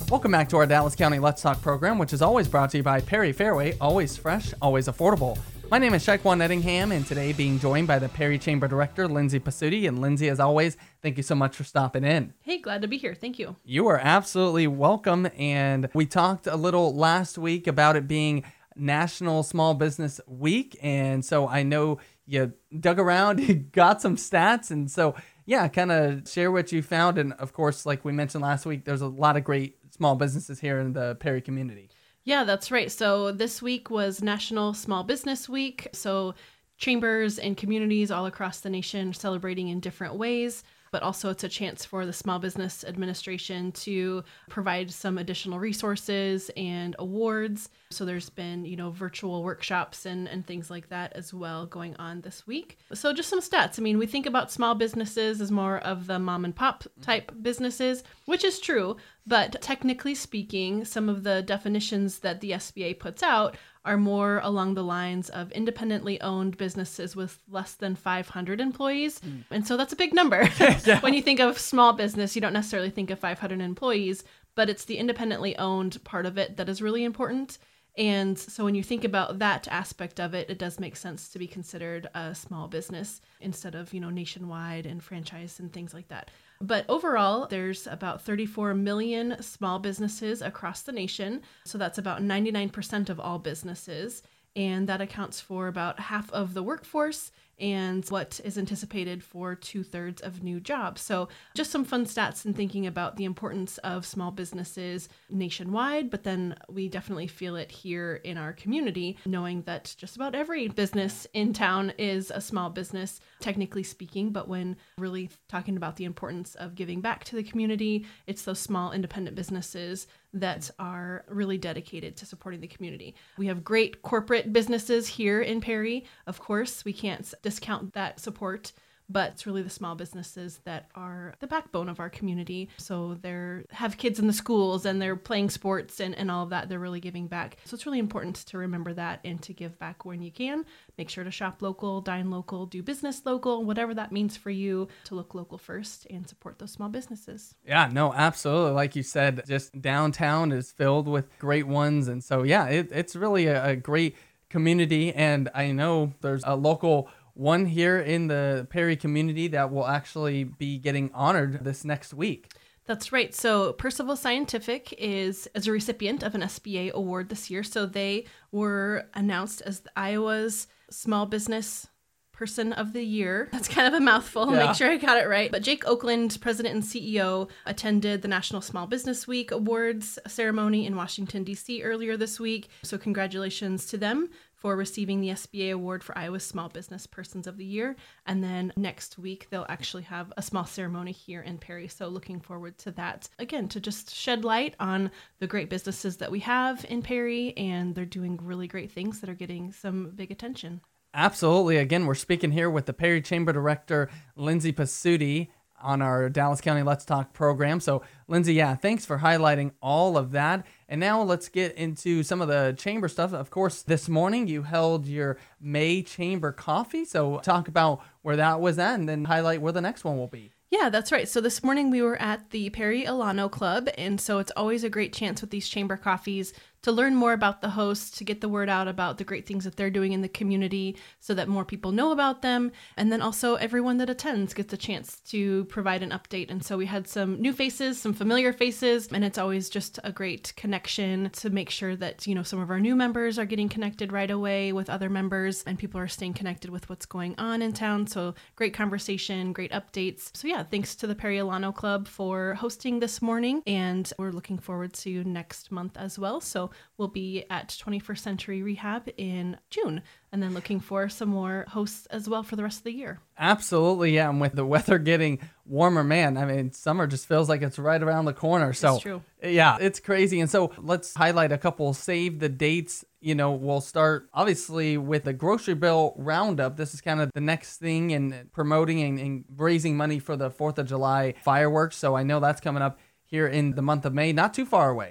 Welcome back to our Dallas County Let's Talk program, which is always brought to you by Perry Fairway, always fresh, always affordable. My name is Shaquan Ettingham, and today being joined by the Perry Chamber Director, Lindsay Pasuti. And Lindsay, as always, thank you so much for stopping in. Hey, glad to be here. Thank you. You are absolutely welcome. And we talked a little last week about it being National Small Business Week. And so I know you dug around, you got some stats. And so, yeah, kind of share what you found. And of course, like we mentioned last week, there's a lot of great small businesses here in the Perry community. Yeah, that's right. So this week was National Small Business Week. So chambers and communities all across the nation celebrating in different ways, but also it's a chance for the Small Business Administration to provide some additional resources and awards. So there's been, virtual workshops and things like that as well going on this week. So just some stats. I mean, we think about small businesses as more of the mom and pop type businesses, which is true. But technically speaking, some of the definitions that the SBA puts out are more along the lines of independently owned businesses with less than 500 employees. And so that's a big number. Yeah. When you think of small business, you don't necessarily think of 500 employees, but it's the independently owned part of it that is really important. And so when you think about that aspect of it, it does make sense to be considered a small business instead of, nationwide and franchise and things like that. But overall, there's about 34 million small businesses across the nation. So that's about 99% of all businesses. And that accounts for about half of the workforce and what is anticipated for 2/3 of new jobs. So just some fun stats in thinking about the importance of small businesses nationwide, but then we definitely feel it here in our community, knowing that just about every business in town is a small business, technically speaking, but when really talking about the importance of giving back to the community, it's those small independent businesses that are really dedicated to supporting the community. We have great corporate businesses here in Perry. Of course, we can't discount that support, but it's really the small businesses that are the backbone of our community. So they have kids in the schools and they're playing sports and all of that. They're really giving back. So it's really important to remember that and to give back when you can. Make sure to shop local, dine local, do business local, whatever that means for you, to look local first and support those small businesses. Yeah, no, absolutely. Like you said, just downtown is filled with great ones. And so, yeah, it's really a great community. And I know there's a local one here in the Perry community that will actually be getting honored this next week. That's right. So Percival Scientific is a recipient of an SBA award this year. So they were announced as Iowa's Small Business Person of the Year. That's kind of a mouthful. Yeah. Make sure I got it right. But Jake Oakland, president and CEO, attended the National Small Business Week Awards ceremony in Washington, D.C. earlier this week. So congratulations to them for receiving the SBA award for Iowa's Small Business Persons of the Year. And then next week, they'll actually have a small ceremony here in Perry. So looking forward to that. Again, to just shed light on the great businesses that we have in Perry, and they're doing really great things that are getting some big attention. Absolutely. Again, we're speaking here with the Perry Chamber Director, Lindsay Pasuti, on our Dallas County Let's Talk program. So, Lindsay, yeah, thanks for highlighting all of that. And now let's get into some of the chamber stuff. Of course, this morning you held your May Chamber Coffee. So talk about where that was at and then highlight where the next one will be. Yeah, that's right. So this morning we were at the Perry Alano Club, and so it's always a great chance with these chamber coffees to learn more about the hosts, to get the word out about the great things that they're doing in the community so that more people know about them. And then also everyone that attends gets a chance to provide an update. And so we had some new faces, some familiar faces, and it's always just a great connection to make sure that, some of our new members are getting connected right away with other members and people are staying connected with what's going on in town. So great conversation, great updates. So yeah, thanks to the Perry Alano Club for hosting this morning. And we're looking forward to next month as well. So we'll be at 21st Century Rehab in June, and then looking for some more hosts as well for the rest of the year. Absolutely, yeah. And with the weather getting warmer, man, I mean, summer just feels like it's right around the corner. So, it's true. Yeah, it's crazy. And so let's highlight a couple save the dates. We'll start obviously with the Grocery Bill Roundup. This is kind of the next thing in promoting and raising money for the 4th of July fireworks. So I know that's coming up here in the month of May, not too far away.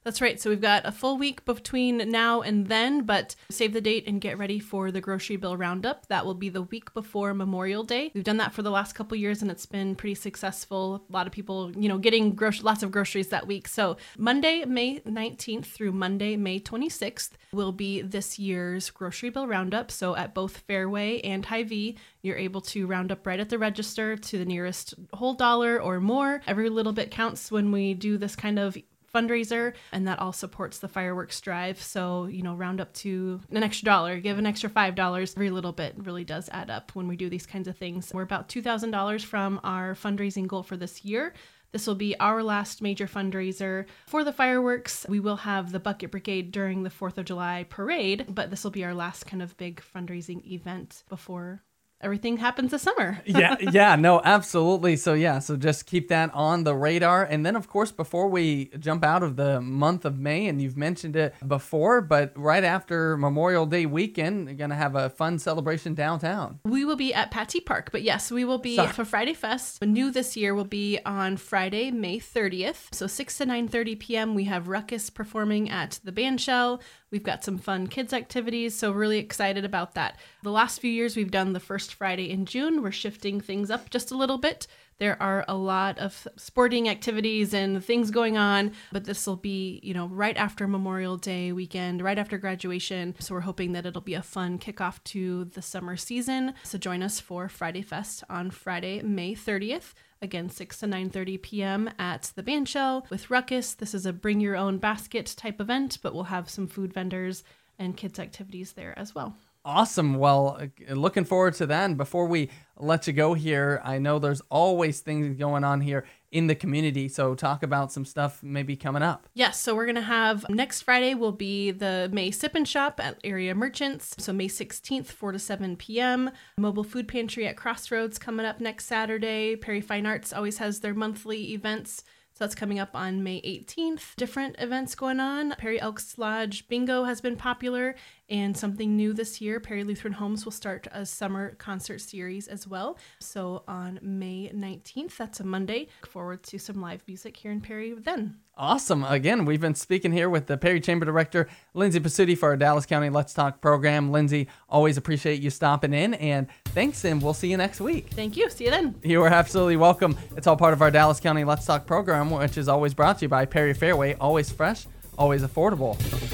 That's right. So we've got a full week between now and then, but save the date and get ready for the Grocery Bill Roundup. That will be the week before Memorial Day. We've done that for the last couple years and it's been pretty successful. A lot of people, getting lots of groceries that week. So Monday, May 19th through Monday, May 26th will be this year's Grocery Bill Roundup. So at both Fairway and Hy-Vee, you're able to round up right at the register to the nearest whole dollar or more. Every little bit counts when we do this kind of fundraiser, and that all supports the fireworks drive. So, round up to an extra $1, give an extra $5. Every little bit really does add up when we do these kinds of things. We're about $2,000 from our fundraising goal for this year. This will be our last major fundraiser for the fireworks. We will have the Bucket Brigade during the 4th of July parade, but this will be our last kind of big fundraising event before everything happens this summer. No, absolutely. So just keep that on the radar. And then, of course, before we jump out of the month of May, and you've mentioned it before, but right after Memorial Day weekend, you're going to have a fun celebration downtown. We will be at Patsy Park, but yes, we will be for Friday Fest. New this year will be on Friday, May 30th. So 6 to 9:30 p.m. We have Ruckus performing at the Bandshell. We've got some fun kids activities, so really excited about that. The last few years we've done the first Friday in June. We're shifting things up just a little bit. There are a lot of sporting activities and things going on, but this will be, right after Memorial Day weekend, right after graduation. So we're hoping that it'll be a fun kickoff to the summer season. So join us for Friday Fest on Friday, May 30th. Again, 6 to 9:30 p.m. at the Bandshell with Ruckus. This is a bring your own basket type event, but we'll have some food vendors and kids activities there as well. Awesome. Well, looking forward to that. And before we let you go here, I know there's always things going on here in the community. So talk about some stuff maybe coming up. Yes. So we're going to have next Friday will be the May Sip and Shop at area merchants. So May 16th, 4 to 7 p.m. Mobile food pantry at Crossroads coming up next Saturday. Perry Fine Arts always has their monthly events. So that's coming up on May 18th. Different events going on. Perry Elks Lodge Bingo has been popular, and something new this year, Perry Lutheran Homes will start a summer concert series as well. So on May 19th, that's a Monday. Look forward to some live music here in Perry then. Awesome. Again, we've been speaking here with the Perry Chamber Director, Lindsay Pasuti, for our Dallas County Let's Talk program. Lindsay, always appreciate you stopping in, and thanks, and we'll see you next week. Thank you. See you then. You are absolutely welcome. It's all part of our Dallas County Let's Talk program, which is always brought to you by Perry Fairway. Always fresh, always affordable.